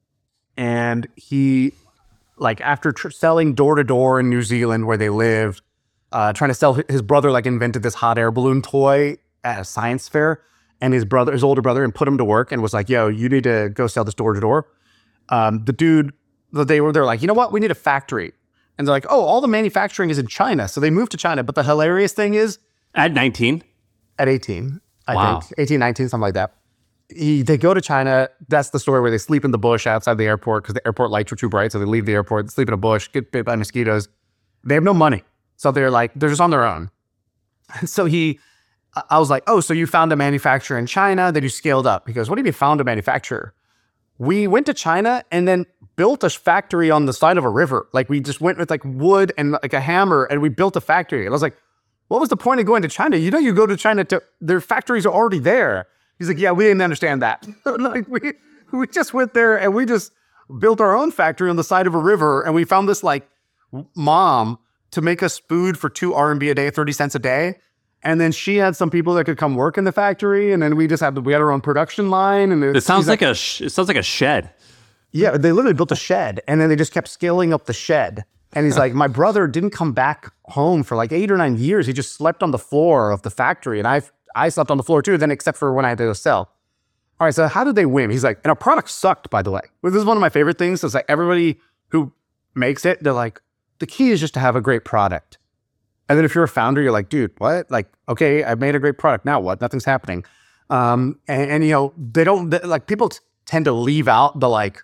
and he, like, after selling door to door in New Zealand where they lived, trying to sell, his brother like invented this hot air balloon toy at a science fair, and his older brother, and put him to work and was like, "Yo, you need to go sell this door to door." The dude, they're like, "You know what? We need a factory." And they're like, "Oh, all the manufacturing is in China." So they moved to China. But the hilarious thing is, At 19? at 18, Wow. I think, 18, 19, something like that. They go to China. That's the story where they sleep in the bush outside the airport because the airport lights were too bright. So they leave the airport, sleep in a bush, get bit by mosquitoes. They have no money. So they're just on their own. And so I was like, "Oh, so you found a manufacturer in China that you scaled up?" He goes, "What do you mean found a manufacturer? We went to China and then built a factory on the side of a river. Like, we just went with like wood and like a hammer and we built a factory." And I was like, "What was the point of going to China? You know, you go to China their factories are already there." He's like, "Yeah, we didn't understand that." Like, we just went there and we just built our own factory on the side of a river. And we found this like mom to make us food for 2 RMB a day, 30 cents a day. And then she had some people that could come work in the factory. And then we had our own production line. And It sounds like a shed. yeah, they literally built a shed, and then they just kept scaling up the shed. And he's like, "My brother didn't come back home for like 8 or 9 years. He just slept on the floor of the factory, and I slept on the floor too. Then except for when I had to go sell." All right, so how did they win? He's like, and our product sucked, by the way. This is one of my favorite things. It's like everybody who makes it, they're like, the key is just to have a great product. And then if you're a founder, you're like, "Dude, what? Like, okay, I made a great product. Now what? Nothing's happening." And you know, people tend to leave out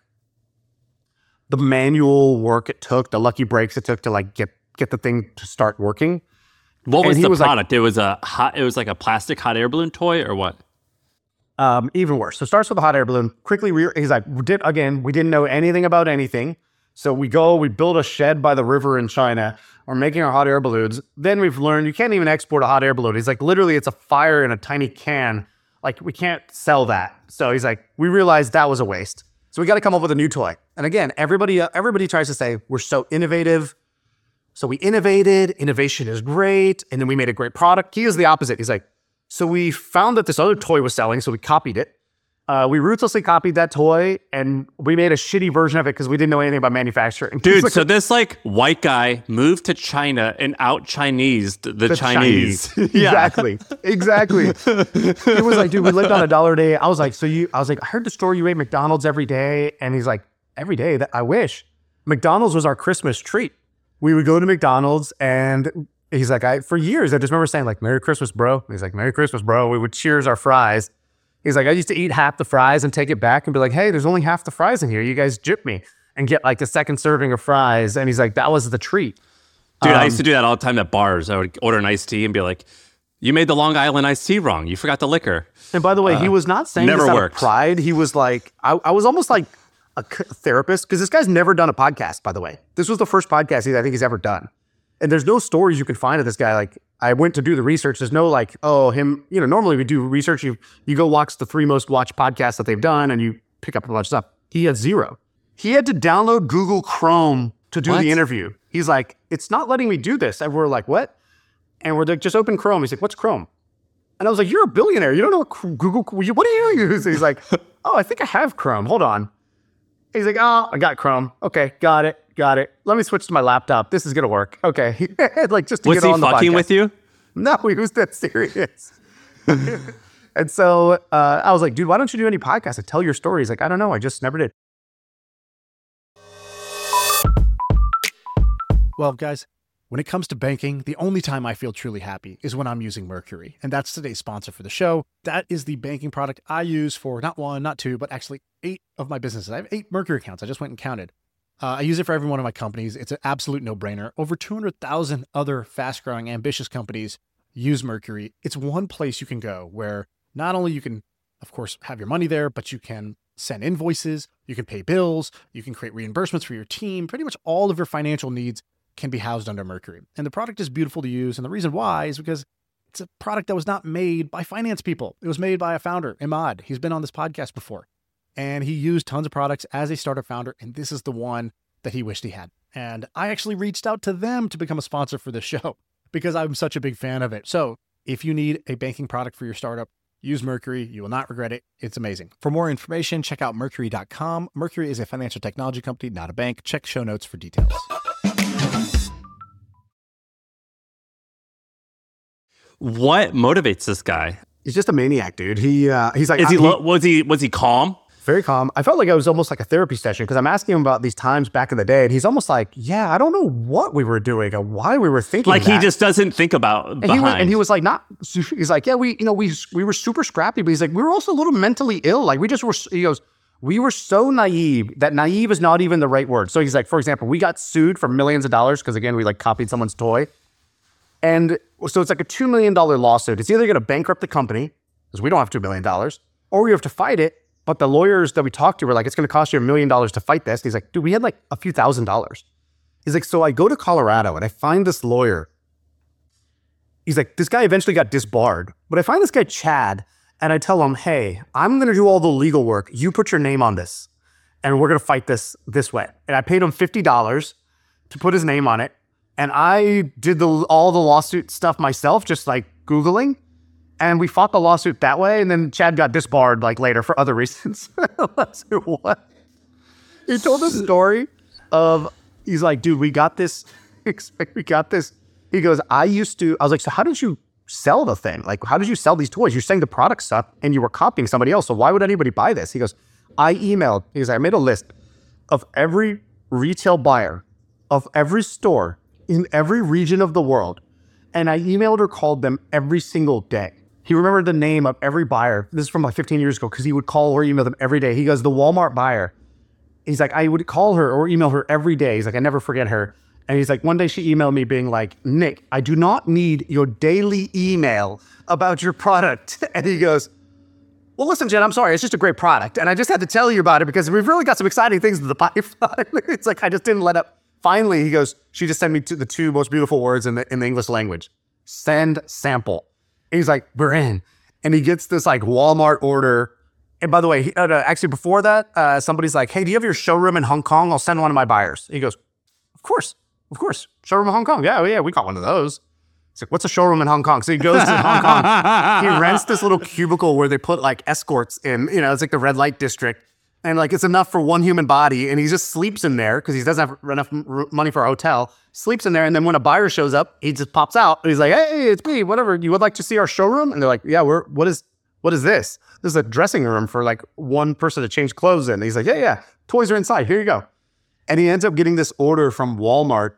the manual work it took, the lucky breaks it took to like get the thing to start working. What was And the he was product? It was like a plastic hot air balloon toy or what? Even worse. So it starts with a hot air balloon. Quickly, he's like, we didn't know anything about anything. So we build a shed by the river in China. We're making our hot air balloons. Then we've learned you can't even export a hot air balloon. He's like, literally, it's a fire in a tiny can. Like, we can't sell that. So he's like, we realized that was a waste. So we got to come up with a new toy. And again, everybody tries to say we're so innovative. So we innovated. Innovation is great. And then we made a great product. He is the opposite. He's like, so we found that this other toy was selling. So we copied it. We ruthlessly copied that toy, and we made a shitty version of it because we didn't know anything about manufacturing. Dude, so this like white guy moved to China and out-Chinesed the Chinese. Exactly. It was like, dude, we lived on $1 a day. I was like, I heard the story you ate McDonald's every day. And he's like, every day? I wish. McDonald's was our Christmas treat. We would go to McDonald's, and he's like, for years, I just remember saying like, "Merry Christmas, bro." He's like, "Merry Christmas, bro." We would cheers our fries. He's like, "I used to eat half the fries and take it back and be like, hey, there's only half the fries in here. You guys gyp me," and get like the second serving of fries. And he's like, that was the treat. Dude, I used to do that all the time at bars. I would order an iced tea and be like, "You made the Long Island iced tea wrong. You forgot the liquor." And by the way, he was not saying never this out worked. of pride. He was like, I was almost like a therapist, because this guy's never done a podcast, by the way. This was the first podcast I think he's ever done. And there's no stories you can find of this guy. Like, I went to do the research. There's no like, oh, him, normally we do research. You go watch the 3 most watched podcasts that they've done, and you pick up a bunch of stuff. He had 0. He had to download Google Chrome to do the interview. He's like, "It's not letting me do this." And we're like, "What?" And we're like, "Just open Chrome." He's like, "What's Chrome?" And I was like, "You're a billionaire. You don't know what Google, what do you use?" And he's like, "Oh, I think I have Chrome. Hold on." He's like, "Oh, I got Chrome. Okay, got it. Let me switch to my laptop. This is gonna work." Okay, like just to Was get he on the fucking podcast. with you? No, he was that serious. And so I was like, "Dude, why don't you do any podcasts and tell your story?" He's like, "I don't know. I just never did." Well, guys, when it comes to banking, the only time I feel truly happy is when I'm using Mercury. And that's today's sponsor for the show. That is the banking product I use for not 1, not 2, but actually 8 of my businesses. I have 8 Mercury accounts. I just went and counted. I use it for every one of my companies. It's an absolute no-brainer. Over 200,000 other fast-growing, ambitious companies use Mercury. It's one place you can go where not only you can, of course, have your money there, but you can send invoices, you can pay bills, you can create reimbursements for your team. Pretty much all of your financial needs can be housed under Mercury. And the product is beautiful to use. And the reason why is because it's a product that was not made by finance people. It was made by a founder, Imad. He's been on this podcast before. And he used tons of products as a startup founder. And this is the one that he wished he had. And I actually reached out to them to become a sponsor for this show because I'm such a big fan of it. So if you need a banking product for your startup, use Mercury. You will not regret it. It's amazing. For more information, check out Mercury.com. Mercury is a financial technology company, not a bank. Check show notes for details. What motivates this guy? He's just a maniac, dude. He's like, Was he calm? Very calm. I felt like I was almost like a therapy session because I'm asking him about these times back in the day, and he's almost like, yeah, I don't know what we were doing or why we were thinking Like that. he just doesn't think about behind. And he was like, he's like, yeah, we were super scrappy, but he's like, we were also a little mentally ill. Like he goes, we were so naive that naive is not even the right word. So he's like, for example, we got sued for millions of dollars because again, we like copied someone's toy. And so it's like a $2 million lawsuit. It's either going to bankrupt the company because we don't have $2 million, or we have to fight it. But the lawyers that we talked to were like, it's going to cost you $1 million to fight this. And he's like, dude, we had like a few $1,000s. He's like, so I go to Colorado and I find this lawyer. He's like, this guy eventually got disbarred. But I find this guy, Chad, and I tell him, hey, I'm going to do all the legal work. You put your name on this and we're going to fight this way. And I paid him $50 to put his name on it. And I did all the lawsuit stuff myself, just like Googling. And we fought the lawsuit that way. And then Chad got disbarred like later for other reasons. What? He told the story of, he's like, dude, we got this. We got this. He goes, I was like, so how did you sell the thing? Like, how did you sell these toys? You're saying the product sucked and you were copying somebody else. So why would anybody buy this? He goes, I made a list of every retail buyer of every store in every region of the world. And I emailed or called them every single day. He remembered the name of every buyer. This is from like 15 years ago because he would call or email them every day. He goes, the Walmart buyer. He's like, I would call her or email her every day. He's like, I never forget her. And he's like, one day she emailed me being like, Nick, I do not need your daily email about your product. And he goes, well, listen, Jen, I'm sorry. It's just a great product. And I just had to tell you about it because we've really got some exciting things in the pipeline. It's like, I just didn't let up. Finally, he goes, she just sent me the two most beautiful words in the English language. Send sample. And he's like, we're in. And he gets this like Walmart order. And by the way, actually before that, somebody's like, hey, do you have your showroom in Hong Kong? I'll send one of my buyers. He goes, of course. Showroom in Hong Kong. Yeah, we got one of those. He's like, what's a showroom in Hong Kong? So he goes to Hong Kong. He rents this little cubicle where they put like escorts in, it's like the red light district. And like, it's enough for one human body. And he just sleeps in there because he doesn't have enough money for a hotel. Sleeps in there. And then when a buyer shows up, he just pops out. And he's like, hey, it's me, whatever. You would like to see our showroom? And they're like, yeah, what is this? This is a dressing room for like one person to change clothes in. And he's like, yeah, toys are inside. Here you go. And he ends up getting this order from Walmart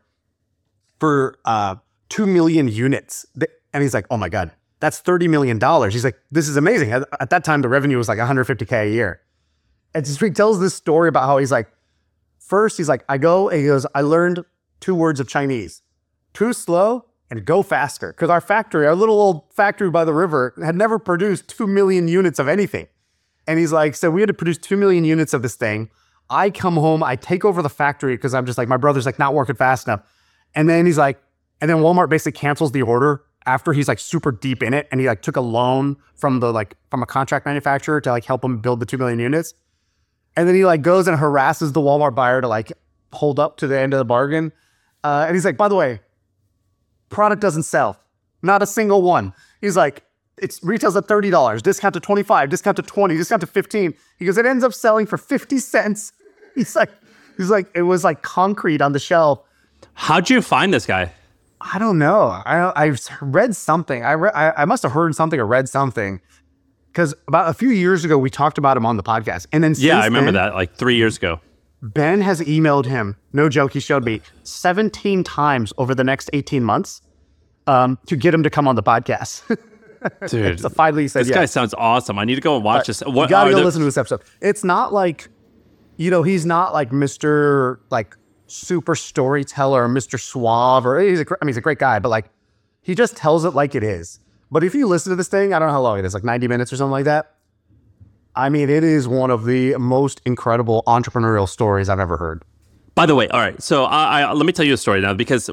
for 2 million units. And he's like, oh my God, that's $30 million. He's like, this is amazing. At that time, the revenue was like $150K a year. And so he tells this story about how he's like, first, he's like, I learned 2 words of Chinese, too slow and go faster. Because our little old factory by the river had never produced 2 million units of anything. And he's like, so we had to produce 2 million units of this thing. I come home, I take over the factory because I'm just like, my brother's like not working fast enough. And then he's like, and then Walmart basically cancels the order after he's like super deep in it. And he like took a loan from a contract manufacturer to like help him build the 2 million units. And then he like goes and harasses the Walmart buyer to like hold up to the end of the bargain. And he's like, by the way, product doesn't sell. Not a single one. He's like, it's retails at $30, discount to $25, discount to $20, discount to $15. He goes, it ends up selling for 50 cents. He's like, it was like concrete on the shelf. How'd you find this guy? I don't know. I read something. I must have heard something or read something. Because about a few years ago, we talked about him on the podcast. And then I remember that, like 3 years ago. Ben has emailed him, no joke, he showed me 17 times over the next 18 months to get him to come on the podcast. Dude, so finally he said this guy sounds awesome. I need to go and watch this. You gotta go listen to this episode. It's not like, he's not like Mr. like super storyteller or Mr. Suave, or he's a great guy, but like, He just tells it like it is. But if you listen to this thing, I don't know how long it is, like 90 minutes or something like that. I mean, it is one of the most incredible entrepreneurial stories I've ever heard. By the way, all right. So let me tell you a story now, because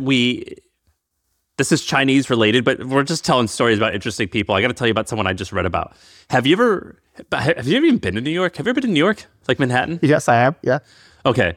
this is Chinese related, but we're just telling stories about interesting people. I got to tell you about someone I just read about. Have you ever even been to New York? Have you ever been to New York? Like Manhattan? Yes, I have. Yeah. Okay.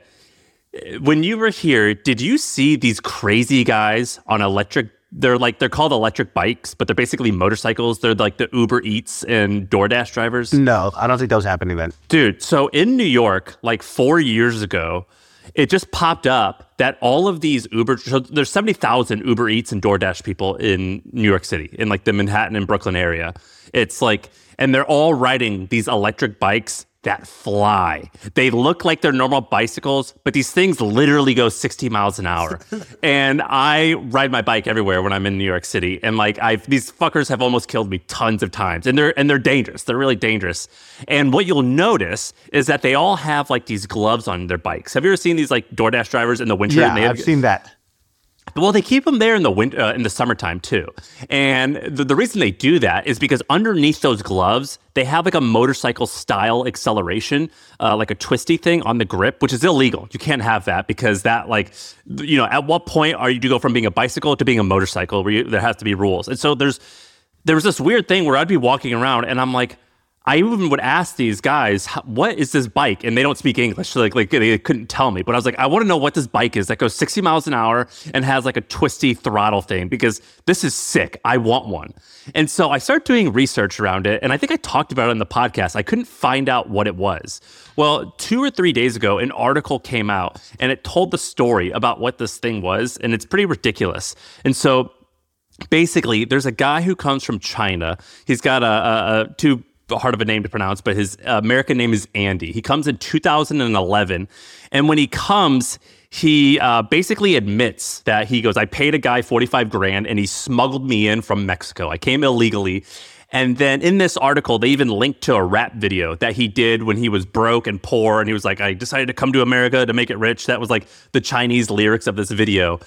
When you were here, did you see these crazy guys on electric? They're called electric bikes, but they're basically motorcycles. They're like the Uber Eats and DoorDash drivers. No, I don't think that was happening then. Dude, so in New York, like 4 years ago, it just popped up that all of these so there's 70,000 Uber Eats and DoorDash people in New York City, in like the Manhattan and Brooklyn area. It's like, and they're all riding these electric bikes that fly. They look like they're normal bicycles, but these things literally go 60 miles an hour. And I ride my bike everywhere when I'm in New York City. And like these fuckers have almost killed me tons of times. And they're dangerous. They're really dangerous. And what you'll notice is that they all have like these gloves on their bikes. Have you ever seen these like DoorDash drivers in the winter? Yeah, I've seen that. Well, they keep them there in the winter, in the summertime too. And the reason they do that is because underneath those gloves, they have like a motorcycle style acceleration, like a twisty thing on the grip, which is illegal. You can't have that, because that, like, you know, at what point do you go from being a bicycle to being a motorcycle, where there has to be rules? And so there was this weird thing where I'd be walking around and I'm like, I even would ask these guys, what is this bike? And they don't speak English, so like they couldn't tell me. But I was like, I want to know what this bike is that goes 60 miles an hour and has like a twisty throttle thing, because this is sick. I want one. And so I started doing research around it, and I think I talked about it in the podcast. I couldn't find out what it was. Well, 2 or 3 days ago, an article came out, and it told the story about what this thing was, and it's pretty ridiculous. And so basically, there's a guy who comes from China. He's got a too hard of a name to pronounce, but his American name is Andy. He comes in 2011, and when he comes, he basically admits that he goes, I paid a guy 45 grand and he smuggled me in from Mexico. I came illegally. And then in this article, they even linked to a rap video that he did when he was broke and poor. And he was like, I decided to come to America to make it rich. That was like the Chinese lyrics of this video.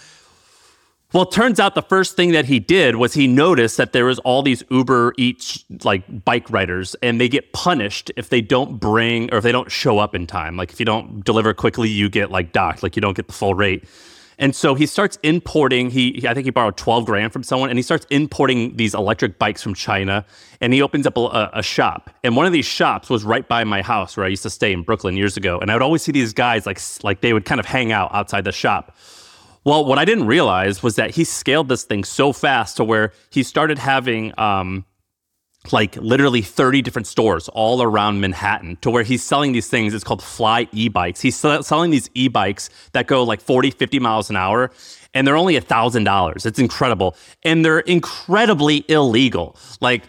Well, it turns out the first thing that he did was he noticed that there was all these Uber Eats like bike riders, and they get punished if they don't bring, or if they don't show up in time. Like if you don't deliver quickly, you get like docked, like you don't get the full rate. And so he starts importing, I think he borrowed 12 grand from someone, and he starts importing these electric bikes from China, and he opens up a shop. And one of these shops was right by my house where I used to stay in Brooklyn years ago. And I would always see these guys like they would kind of hang out outside the shop. Well, what I didn't realize was that he scaled this thing so fast to where he started having like literally 30 different stores all around Manhattan, to where he's selling these things. It's called Fly e-bikes. He's selling these e-bikes that go like 40, 50 miles an hour, and they're only $1,000. It's incredible. And they're incredibly illegal. Like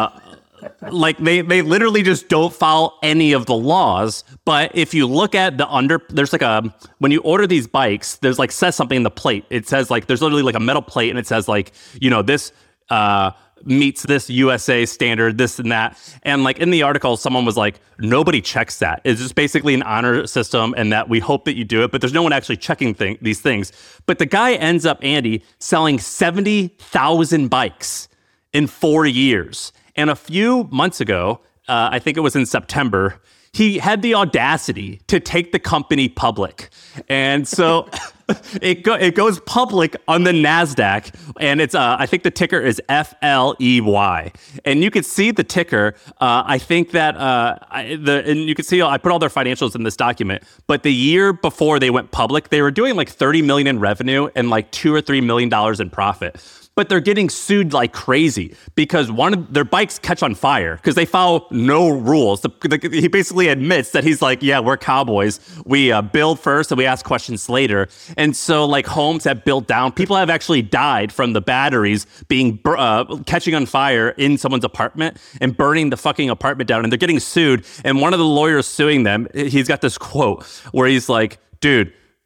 they literally just don't follow any of the laws. But if you look at there's like when you order these bikes, there's like says something in the plate. It says like, there's literally like a metal plate, and it says like, you know, this meets this USA standard, this and that. And like in the article, someone was like, nobody checks that. It's just basically an honor system, and that we hope that you do it, but there's no one actually checking these things. But the guy ends up, Andy, selling 70,000 bikes in 4 years. And a few months ago, I think it was in September, he had the audacity to take the company public. And so it goes public on the NASDAQ, and it's I think the ticker is FLEY. And you could see the ticker. I think that and you can see I put all their financials in this document. But the year before they went public, they were doing like 30 million in revenue and like $2 or $3 million in profit. But they're getting sued like crazy because one of their bikes catch on fire because they follow no rules. He basically admits that he's like, yeah, we're cowboys. We build first and we ask questions later. And so like homes have built down. People have actually died from the batteries being catching on fire in someone's apartment and burning the fucking apartment down. And they're getting sued. And one of the lawyers suing them, he's got this quote where he's like, dude,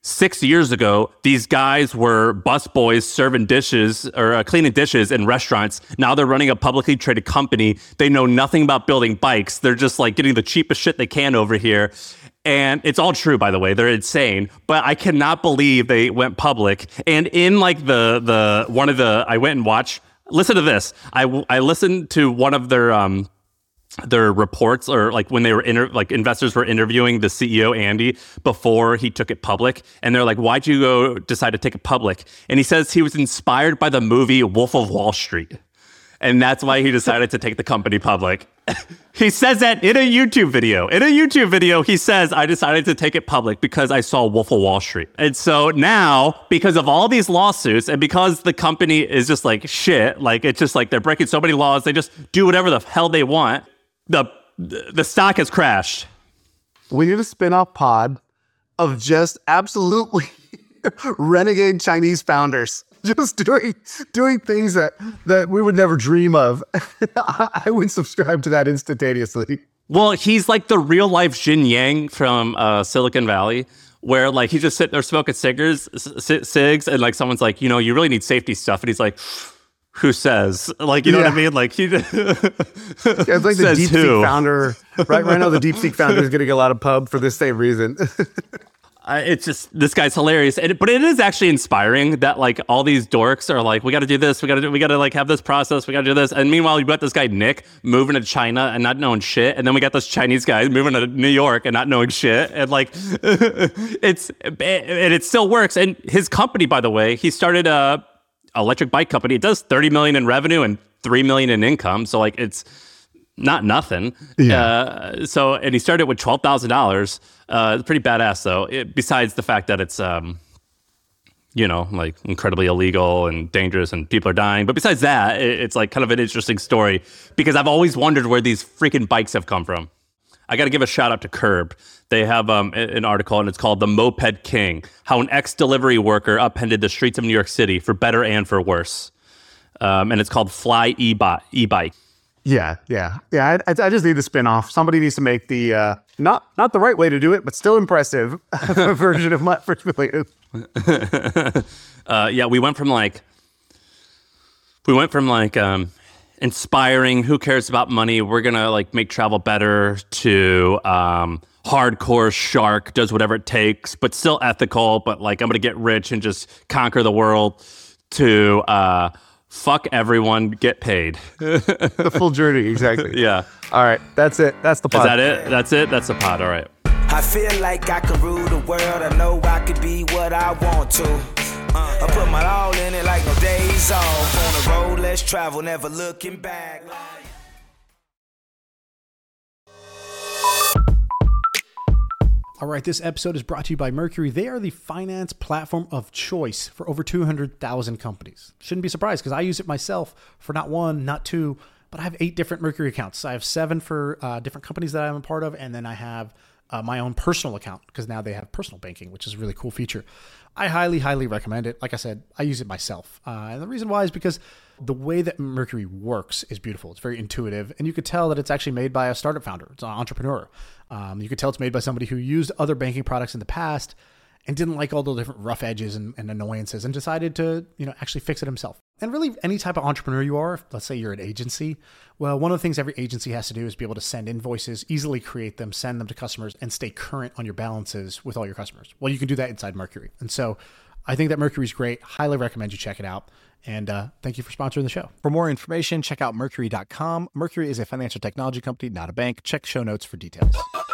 6 years ago, these guys were busboys serving dishes or cleaning dishes in restaurants. Now they're running a publicly traded company. They know nothing about building bikes. They're just like getting the cheapest shit they can over here. And it's all true, by the way. They're insane. But I cannot believe they went public. And in like I went and watched, listen to this. I listened to one of their reports, or like when they were investors were interviewing the CEO Andy before he took it public, and they're like, "Why'd you decide to take it public?" And he says he was inspired by the movie Wolf of Wall Street, and that's why he decided to take the company public. He says that in a YouTube video. In a YouTube video, he says, "I decided to take it public because I saw Wolf of Wall Street." And so now, because of all these lawsuits, and because the company is just like shit, like it's just like they're breaking so many laws, they just do whatever the hell they want. The stock has crashed. We need a spin-off pod of just absolutely renegade Chinese founders just doing things that we would never dream of. I would subscribe to that instantaneously. Well, he's like the real life Jin Yang from Silicon Valley, where like he's just sitting there smoking cigs, and like someone's like, you really need safety stuff, and he's like, who says? Like, you know what I mean? Like, it's like the DeepSeek founder, right? Right now, the DeepSeek founder is getting a lot of pub for this same reason. It's just, this guy's hilarious. But it is actually inspiring that like all these dorks are like, we got to do this. We got to like have this process. We got to do this. And meanwhile, you got this guy, Nick, moving to China and not knowing shit. And then we got this Chinese guy moving to New York and not knowing shit. And like, it still works. And his company, by the way, he started a electric bike company. It does 30 million in revenue and 3 million in income. So like it's not nothing. Yeah. And he started with $12,000. It's pretty badass though. Besides the fact that it's, like incredibly illegal and dangerous and people are dying. But besides that, it's like kind of an interesting story because I've always wondered where these freaking bikes have come from. I got to give a shout out to Curb. They have an article, and it's called "The Moped King: How an Ex-Delivery Worker Upended the Streets of New York City for Better and for Worse." And it's called Fly E-Bike. Yeah. I just need the spinoff. Somebody needs to make the not the right way to do it, but still impressive version of my first million. We went from inspiring, who cares about money, we're gonna like make travel better, to hardcore shark, does whatever it takes, but still ethical, but like I'm gonna get rich and just conquer the world, to fuck everyone, get paid. The full journey, exactly. Yeah. All right, that's it. That's the pod. Is that it? That's it? That's the pod. All right. I feel like I can rule the world. I know I can be what I want to. I put my all in it like no days off. On the road, let's travel, never looking back. All right, this episode is brought to you by Mercury. They are the finance platform of choice for over 200,000 companies. Shouldn't be surprised because I use it myself for not one, not two, but I have 8 different Mercury accounts. I have 7 for different companies that I'm a part of, and then I have my own personal account because now they have personal banking, which is a really cool feature. I highly, highly recommend it. Like I said, I use it myself. And the reason why is because the way that Mercury works is beautiful. It's very intuitive. And you could tell that it's actually made by a startup founder. It's an entrepreneur. You could tell it's made by somebody who used other banking products in the past and didn't like all the different rough edges and annoyances and decided to, actually fix it himself. And really, any type of entrepreneur you are, let's say you're an agency, well, one of the things every agency has to do is be able to send invoices, easily create them, send them to customers, and stay current on your balances with all your customers. Well, you can do that inside Mercury. And so I think that Mercury's great. Highly recommend you check it out. And thank you for sponsoring the show. For more information, check out Mercury.com. Mercury is a financial technology company, not a bank. Check show notes for details.